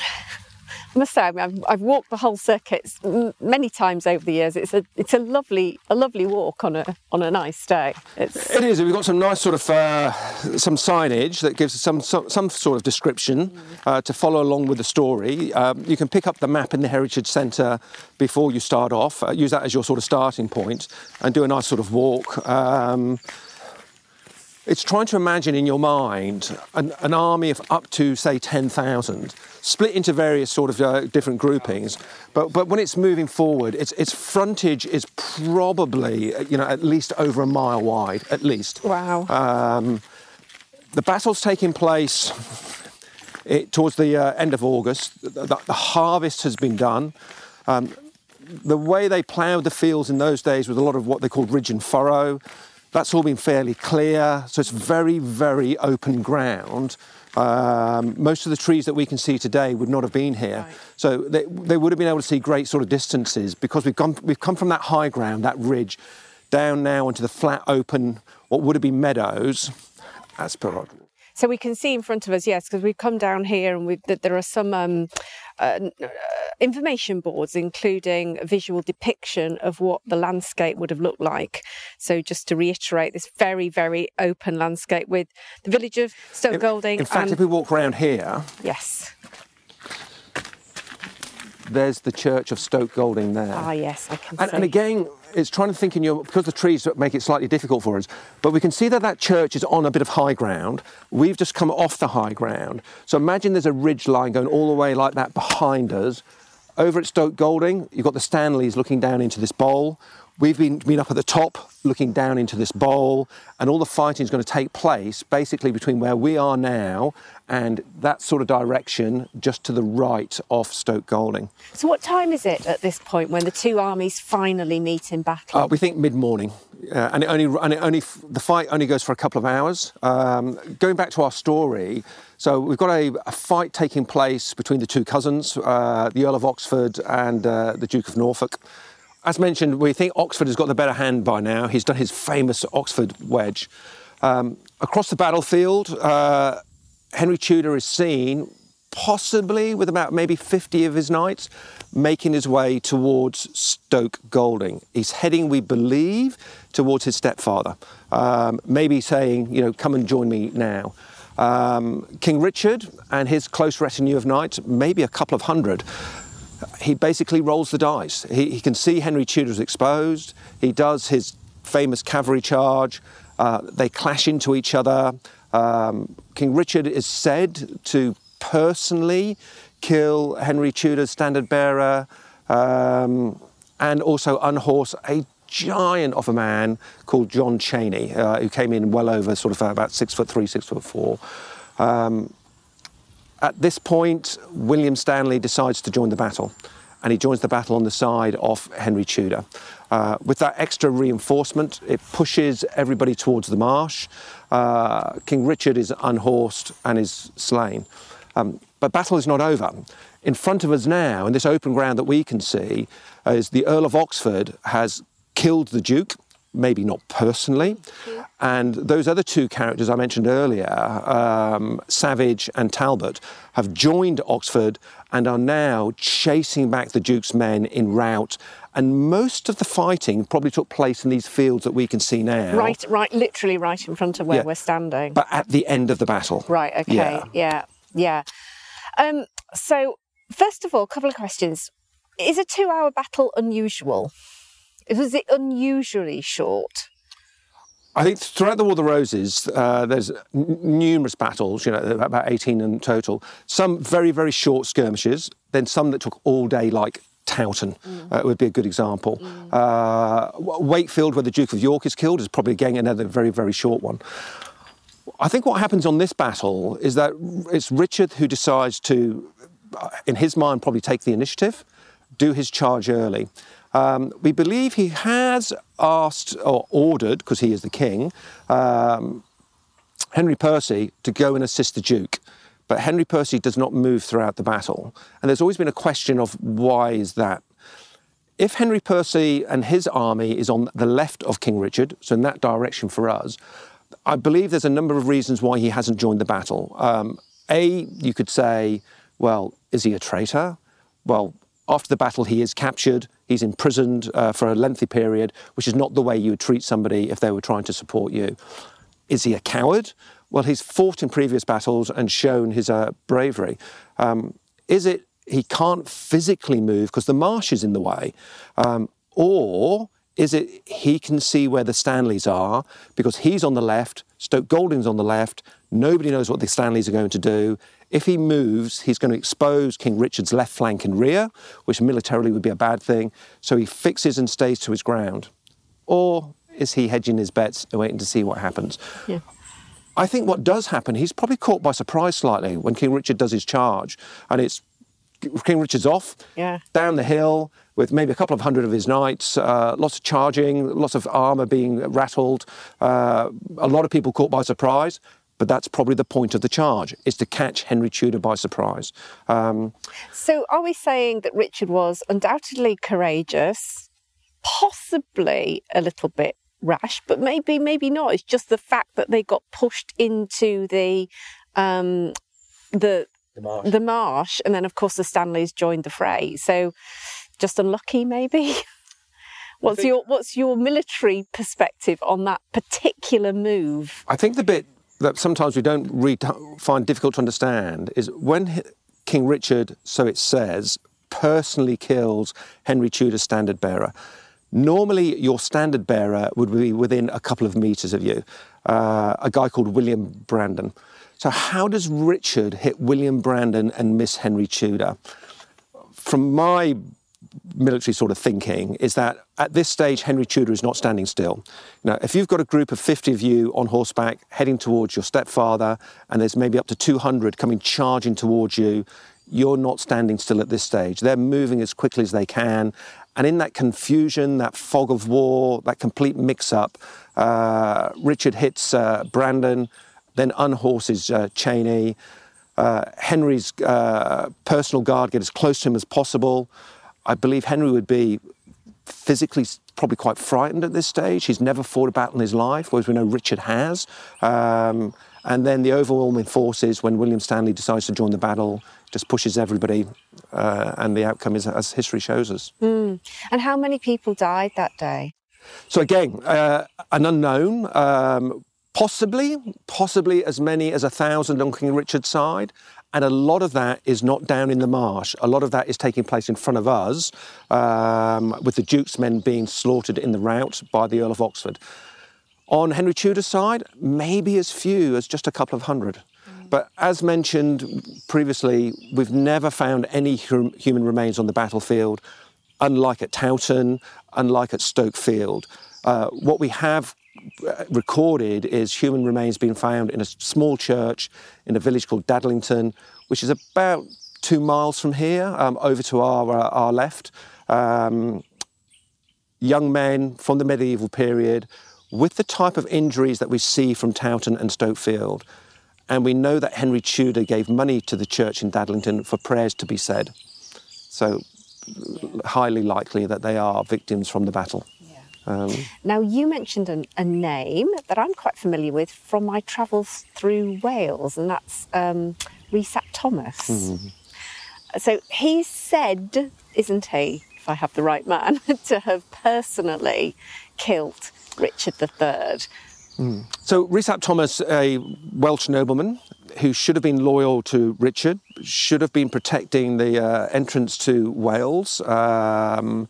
I must say, I mean, I've, I've walked the whole circuit many times over the years. It's a it's a lovely a lovely walk on a on a nice day. It's... It is. We've got some nice sort of uh, some signage that gives some some, some sort of description uh, to follow along with the story. Um, you can pick up the map in the Heritage Centre before you start off. Uh, use that as your sort of starting point and do a nice sort of walk. Um, It's trying to imagine in your mind an, an army of up to, say, ten thousand, split into various sort of uh, different groupings. But but when it's moving forward, its its frontage is probably, you know, at least over a mile wide, at least. Wow. Um, the battle's taking place it, towards the uh, end of August. The, the harvest has been done. Um, the way they ploughed the fields in those days was a lot of what they called ridge and furrow. That's all been fairly clear, so it's very, very open ground. Um, most of the trees that we can see today would not have been here. Right. So they, they would have been able to see great sort of distances because we've come, we've come from that high ground, that ridge, down now onto the flat, open, what would have been meadows, as per our... So we can see in front of us, yes, because we've come down here and we've, that there are some um, uh, information boards, including a visual depiction of what the landscape would have looked like. So just to reiterate, this very, very open landscape with the village of Stoke Golding. In, in fact, and... if we walk around here... Yes. There's the church of Stoke Golding there. Ah, yes, I can and, see. And again, it's trying to think in your... Because the trees make it slightly difficult for us, but we can see that that church is on a bit of high ground. We've just come off the high ground. So imagine there's a ridge line going all the way like that behind us. Over at Stoke Golding, you've got the Stanleys looking down into this bowl. We've been, been up at the top looking down into this bowl, and all the fighting is going to take place basically between where we are now and that sort of direction just to the right of Stoke Golding. So what time is it at this point when the two armies finally meet in battle? Uh, we think mid-morning, uh, and it only and it only the fight only goes for a couple of hours. Um, going back to our story, so we've got a, a fight taking place between the two cousins, uh, the Earl of Oxford and uh, the Duke of Norfolk. As mentioned, we think Oxford has got the better hand by now. He's done his famous Oxford wedge. Um, across the battlefield, uh, Henry Tudor is seen, possibly with about maybe fifty of his knights, making his way towards Stoke Golding. He's heading, we believe, towards his stepfather, um, maybe saying, you know, come and join me now. Um, King Richard and his close retinue of knights, maybe a couple of hundred, he basically rolls the dice. He, he can see Henry Tudor's exposed. He does his famous cavalry charge. Uh, they clash into each other. Um, King Richard is said to personally kill Henry Tudor's standard bearer um, and also unhorse a giant of a man called John Cheney, uh, who came in well over sort of about six foot three, six foot four. Um, at this point, William Stanley decides to join the battle, and he joins the battle on the side of Henry Tudor. Uh, with that extra reinforcement, it pushes everybody towards the marsh. Uh, King Richard is unhorsed and is slain. Um, but battle is not over. In front of us now, in this open ground that we can see, uh, is the Earl of Oxford has killed the Duke, maybe not personally, and those other two characters I mentioned earlier, um, Savage and Talbot, have joined Oxford and are now chasing back the Duke's men in rout. And most of the fighting probably took place in these fields that we can see now. Right, right, literally right in front of where yeah. we're standing. But at the end of the battle. Right, okay, yeah, yeah. yeah. Um, so, first of all, a couple of questions. Is a two-hour battle unusual? Was it unusually short? I think throughout the War of the Roses, uh, there's n- numerous battles, you know, about eighteen in total. Some very, very short skirmishes, then some that took all day, like Towton mm. uh, would be a good example. Mm. Uh, Wakefield, where the Duke of York is killed, is probably, again, another very, very short one. I think what happens on this battle is that it's Richard who decides to, in his mind, probably take the initiative, do his charge early. Um, we believe he has asked or ordered, because he is the king, um, Henry Percy to go and assist the Duke. But Henry Percy does not move throughout the battle. And there's always been a question of why is that? If Henry Percy and his army is on the left of King Richard, so in that direction for us, I believe there's a number of reasons why he hasn't joined the battle. Um, a, you could say, well, is he a traitor? Well, after the battle, he is captured. He's imprisoned uh, for a lengthy period, which is not the way you would treat somebody if they were trying to support you. Is he a coward? Well, he's fought in previous battles and shown his uh, bravery. Um, is it he can't physically move because the marsh is in the way? Um, or is it he can see where the Stanleys are because he's on the left, Stoke Golding's on the left, nobody knows what the Stanleys are going to do. If he moves, he's going to expose King Richard's left flank and rear, which militarily would be a bad thing, so he fixes and stays to his ground. Or is he hedging his bets and waiting to see what happens? Yeah. I think what does happen, he's probably caught by surprise slightly when King Richard does his charge, and it's King Richard's off, yeah. down the hill, with maybe a couple of hundred of his knights, uh, lots of charging, lots of armour being rattled, uh, a lot of people caught by surprise. But that's probably the point of the charge, is to catch Henry Tudor by surprise. Um, so are we saying that Richard was undoubtedly courageous, possibly a little bit rash, but maybe, maybe not? It's just the fact that they got pushed into the um, the, the, marsh. the marsh, and then, of course, the Stanleys joined the fray. So just unlucky, maybe? What's think, your What's your military perspective on that particular move? I think the bit that sometimes we don't read, find difficult to understand is when King Richard, so it says, personally kills Henry Tudor's standard bearer. Normally, your standard bearer would be within a couple of metres of you, uh, a guy called William Brandon. So how does Richard hit William Brandon and miss Henry Tudor? From my military sort of thinking is that at this stage Henry Tudor is not standing still. Now, if you've got a group of fifty of you on horseback heading towards your stepfather and there's maybe up to two hundred coming charging towards you, you're not standing still at this stage. They're moving as quickly as they can, and in that confusion, that fog of war, that complete mix-up, uh, Richard hits uh, Brandon, then unhorses uh, Cheney. Uh, Henry's uh, personal guard get as close to him as possible. I believe Henry would be physically probably quite frightened at this stage. He's never fought a battle in his life, whereas we know Richard has. Um, and then the overwhelming forces, when William Stanley decides to join the battle, just pushes everybody, uh, and the outcome is as history shows us. Mm. And how many people died that day? So again, uh, an unknown. Um, possibly, possibly as many as a thousand on King Richard's side. And a lot of that is not down in the marsh. A lot of that is taking place in front of us, um, with the Duke's men being slaughtered in the rout by the Earl of Oxford. On Henry Tudor's side, maybe as few as just a couple of hundred. Mm. But as mentioned previously, we've never found any hum- human remains on the battlefield, unlike at Towton, unlike at Stoke Field. Uh, what we have recorded is human remains being found in a small church in a village called Dadlington, which is about two miles from here, um, over to our uh, our left. Um, young men from the medieval period with the type of injuries that we see from Towton and Stoke Field. And we know that Henry Tudor gave money to the church in Dadlington for prayers to be said. So highly likely that they are victims from the battle. Um, now, you mentioned an, a name that I'm quite familiar with from my travels through Wales, and that's um, Rhys ap Thomas. Mm-hmm. So he's said, isn't he, if I have the right man, to have personally killed Richard the Third. Mm. So Rhys ap Thomas, a Welsh nobleman who should have been loyal to Richard, should have been protecting the uh, entrance to Wales, um,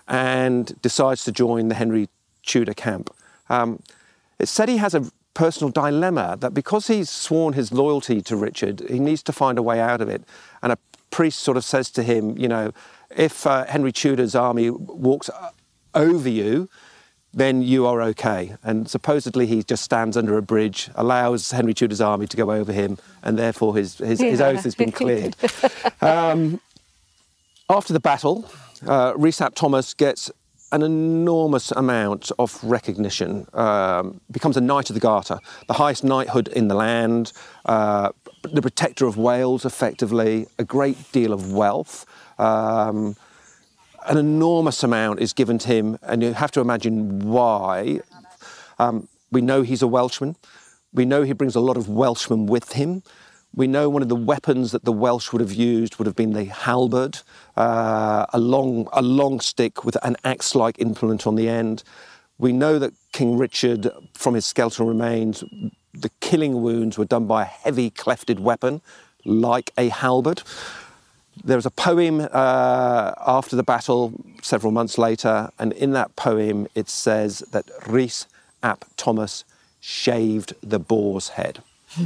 and decides to join the Henry Tudor camp. Um, it's said he has a personal dilemma that because he's sworn his loyalty to Richard, he needs to find a way out of it. And a priest sort of says to him, you know, if uh, Henry Tudor's army walks over you, then you are okay. And supposedly he just stands under a bridge, allows Henry Tudor's army to go over him, and therefore his, his, his oath has been cleared. um, after the battle, Uh, Rhys ap Thomas gets an enormous amount of recognition, um, becomes a Knight of the Garter, the highest knighthood in the land, uh, the protector of Wales, effectively, a great deal of wealth. Um, an enormous amount is given to him, and you have to imagine why. Um, we know he's a Welshman. We know he brings a lot of Welshmen with him. We know one of the weapons that the Welsh would have used would have been the halberd, uh, a long a long stick with an axe-like implement on the end. We know that King Richard, from his skeletal remains, the killing wounds were done by a heavy clefted weapon, like a halberd. There's a poem uh, after the battle, several months later, and in that poem it says that Rhys ap Thomas shaved the boar's head.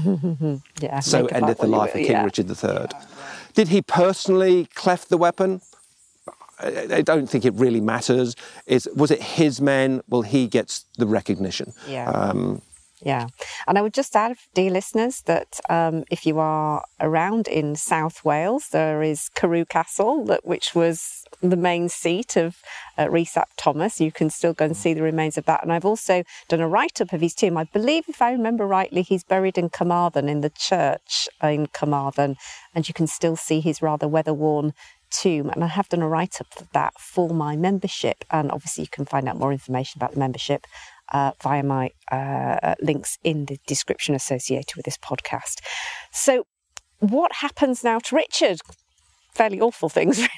yeah, so endeth the life of King yeah. Richard the Third. Yeah. Did he personally cleft the weapon? I, I don't think it really matters. Is, was it his men? Well, he gets the recognition. Yeah. Um, yeah. And I would just add, dear listeners, that um, if you are around in South Wales, there is Carew Castle, that, which was the main seat of uh, Rhys ap Thomas. You can still go and see the remains of that. And I've also done a write-up of his tomb. I believe, if I remember rightly, he's buried in Carmarthen, in the church in Carmarthen, and you can still see his rather weather-worn tomb. And I have done a write-up of that for my membership. And obviously you can find out more information about the membership uh, via my uh, links in the description associated with this podcast. So what happens now to Richard? Fairly awful things, really.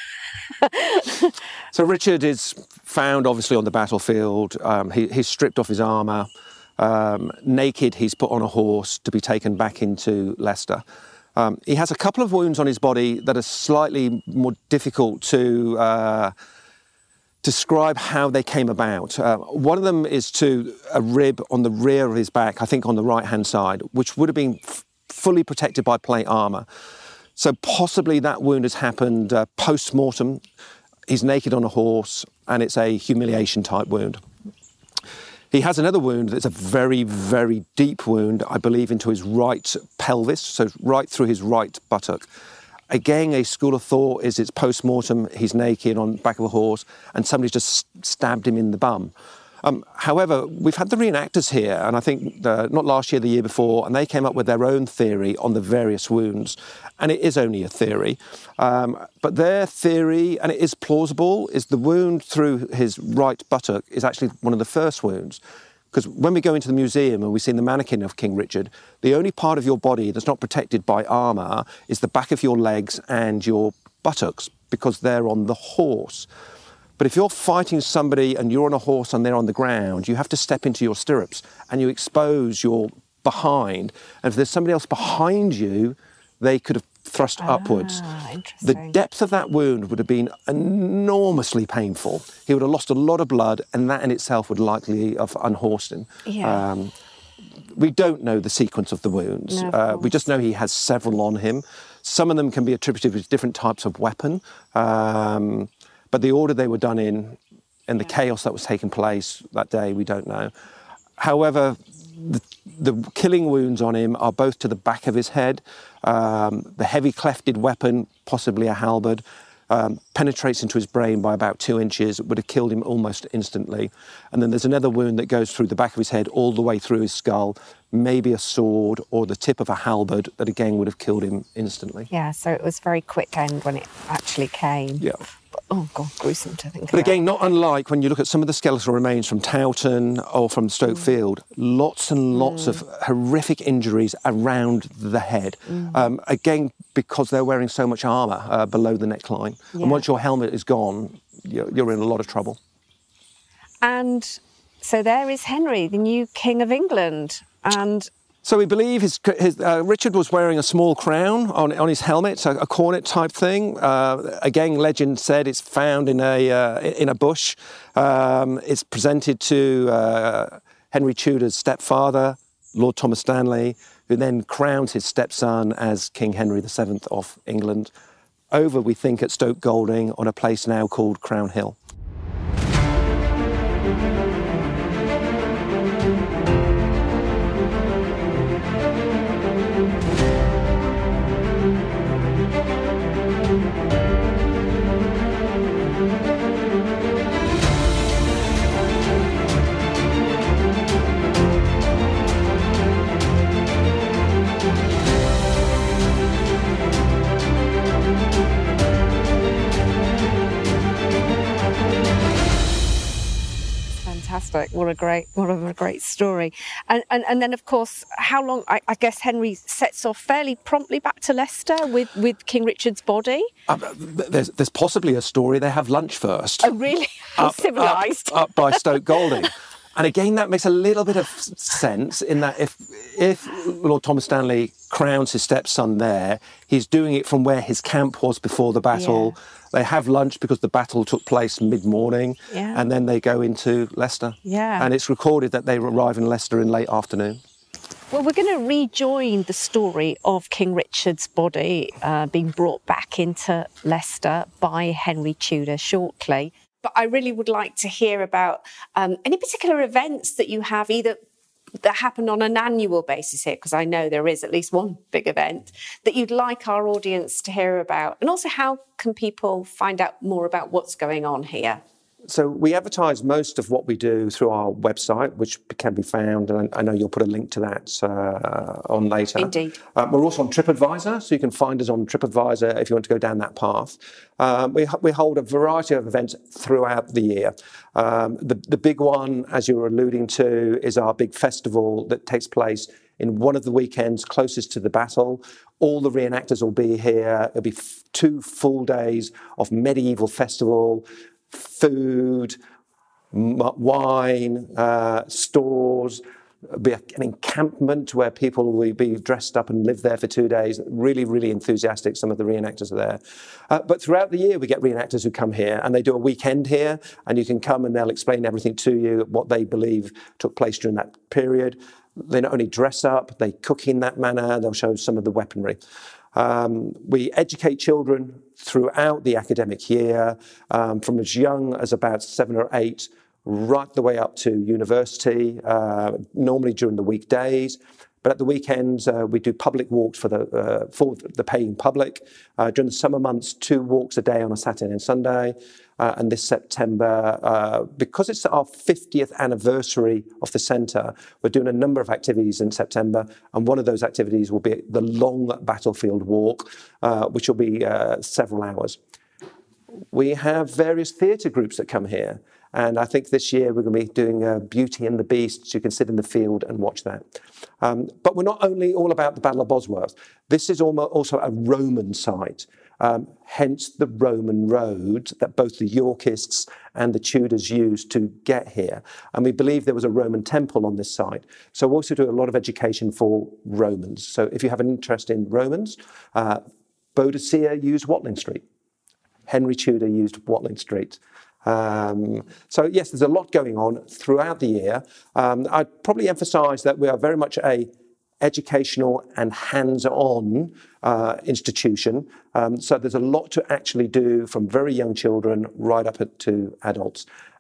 So Richard is found, obviously, on the battlefield. Um, he, he's stripped off his armour. Um, naked, he's put on a horse to be taken back into Leicester. Um, he has a couple of wounds on his body that are slightly more difficult to uh, describe how they came about. Uh, one of them is to a rib on the rear of his back, I think on the right-hand side, which would have been f- fully protected by plate armour. So possibly that wound has happened uh, post-mortem. He's naked on a horse, and it's a humiliation-type wound. He has another wound that's a very, very deep wound, I believe, into his right pelvis, so right through his right buttock. Again, a school of thought is it's post-mortem, he's naked on the back of a horse, and somebody's just stabbed him in the bum. Um, however, we've had the reenactors here, and I think uh, not last year, the year before, and they came up with their own theory on the various wounds. And it is only a theory. Um, but their theory, and it is plausible, is the wound through his right buttock is actually one of the first wounds. Because when we go into the museum and we see the mannequin of King Richard, the only part of your body that's not protected by armour is the back of your legs and your buttocks, because they're on the horse. But if you're fighting somebody and you're on a horse and they're on the ground, you have to step into your stirrups and you expose your behind. And if there's somebody else behind you, they could have thrust ah, upwards. The depth of that wound would have been enormously painful. He would have lost a lot of blood, and that in itself would likely have unhorsed him. Yeah. Um, we don't know the sequence of the wounds. No, of uh, we just know he has several on him. Some of them can be attributed with different types of weapon. Um, But the order they were done in and the chaos that was taking place that day, we don't know. However, the, the killing wounds on him are both to the back of his head. Um, the heavy clefted weapon, possibly a halberd, um, penetrates into his brain by about two inches. It would have killed him almost instantly. And then there's another wound that goes through the back of his head all the way through his skull, maybe a sword or the tip of a halberd that again would have killed him instantly. Yeah, so it was very quick end when it actually came. Yeah. Oh, God, gruesome to think But about. again, not unlike when you look at some of the skeletal remains from Towton or from Stoke mm. Field, lots and lots mm. of horrific injuries around the head. Mm. Um, again, because they're wearing so much armour uh, below the neckline. Yeah. And once your helmet is gone, you're, you're in a lot of trouble. And so there is Henry, the new King of England. And so we believe his, his, uh, Richard was wearing a small crown on, on his helmet, a, a cornet type thing. Uh, again, legend said it's found in a uh, in a bush. Um, it's presented to uh, Henry Tudor's stepfather, Lord Thomas Stanley, who then crowns his stepson as King Henry the Seventh of England. Over, we think, at Stoke Golding on a place now called Crown Hill. What a great, what a great story. And and, and then, of course, how long, I, I guess Henry sets off fairly promptly back to Leicester with, with King Richard's body? Uh, there's, there's possibly a story they have lunch first. Oh, really? How civilised. Up, up by Stoke Golding. And again, that makes a little bit of sense in that if if Lord Thomas Stanley crowns his stepson there, he's doing it from where his camp was before the battle. Yeah. They have lunch because the battle took place mid-morning, yeah. and then they go into Leicester. Yeah. And it's recorded that they arrive in Leicester in late afternoon. Well, we're going to rejoin the story of King Richard's body uh, being brought back into Leicester by Henry Tudor shortly. But I really would like to hear about um, any particular events that you have either that happen on an annual basis here, because I know there is at least one big event that you'd like our audience to hear about. And also, how can people find out more about what's going on here? So we advertise most of what we do through our website, which can be found, and I know you'll put a link to that uh, on later. Indeed. Uh, we're also on TripAdvisor, so you can find us on TripAdvisor if you want to go down that path. Um, we, we hold a variety of events throughout the year. Um, the, the big one, as you were alluding to, is our big festival that takes place in one of the weekends closest to the battle. All the reenactors will be here. It'll be f- two full days of medieval festival, food, wine, uh, stores. There'll be an encampment where people will be dressed up and live there for two days. Really, really enthusiastic. Some of the reenactors are there. Uh, but throughout the year, we get reenactors who come here and they do a weekend here, and you can come and they'll explain everything to you, what they believe took place during that period. They not only dress up, they cook in that manner, they'll show some of the weaponry. Um, we educate children throughout the academic year, um, from as young as about seven or eight, right the way up to university, uh, normally during the weekdays. But at the weekends, uh, we do public walks for the uh, for the paying public. Uh, during the summer months, two walks a day on a Saturday and Sunday. Uh, and this September, uh, because it's our fiftieth anniversary of the centre, we're doing a number of activities in September. And one of those activities will be the long battlefield walk, uh, which will be uh, several hours. We have various theatre groups that come here. And I think this year we're going to be doing uh, Beauty and the Beast, so you can sit in the field and watch that. Um, but we're not only all about the Battle of Bosworth. This is also a Roman site, um, hence the Roman road that both the Yorkists and the Tudors used to get here. And we believe there was a Roman temple on this site. So we also do a lot of education for Romans. So if you have an interest in Romans, uh, Boadicea used Watling Street. Henry Tudor used Watling Street. Um, so yes, there's a lot going on throughout the year. Um, I'd probably emphasise that we are very much a educational and hands-on uh, institution. Um, so there's a lot to actually do from very young children right up to adults.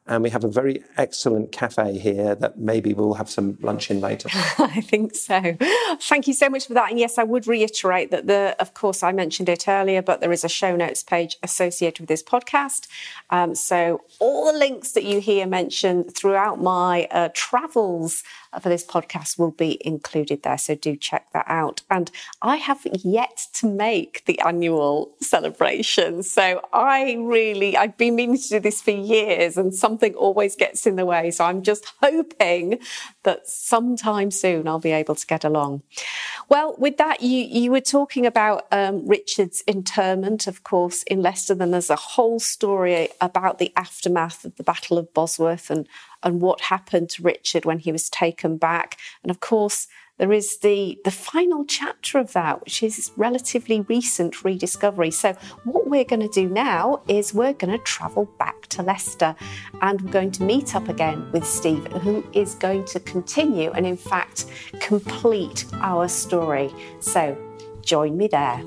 And we have a very excellent cafe here that maybe we'll have some lunch in later. I think so. Thank you so much for that. And yes, I would reiterate that, the, of course, I mentioned it earlier, but there is a show notes page associated with this podcast. Um, so all the links that you hear mentioned throughout my uh, travels for this podcast will be included there. So do check that out. And I have yet to make the annual celebration. So I really, I've been meaning to do this for years and something always gets in the way. So I'm just hoping that sometime soon I'll be able to get along. Well, with that, you, you were talking about um, Richard's interment, of course, in Leicester. Then there's a whole story about the aftermath of the Battle of Bosworth and and what happened to Richard when he was taken back. And of course, there is the, the final chapter of that, which is relatively recent rediscovery. So what we're going to do now is we're going to travel back to Leicester and we're going to meet up again with Steve, who is going to continue and in fact complete our story. So join me there.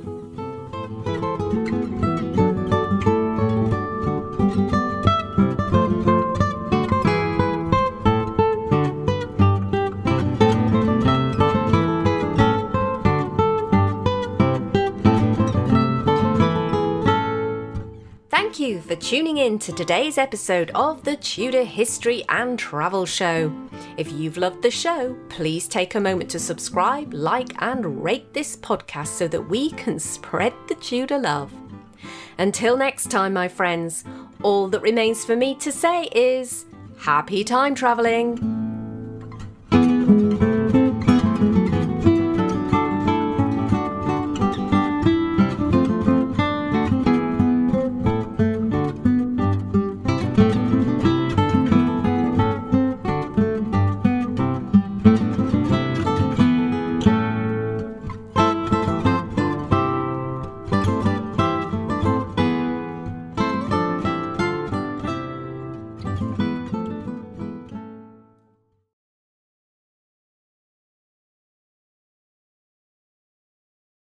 Thank you for tuning in to today's episode of the Tudor History and Travel Show. If you've loved the show, please take a moment to subscribe, like and rate this podcast so that we can spread the Tudor love. Until next time, my friends, all that remains for me to say is happy time travelling.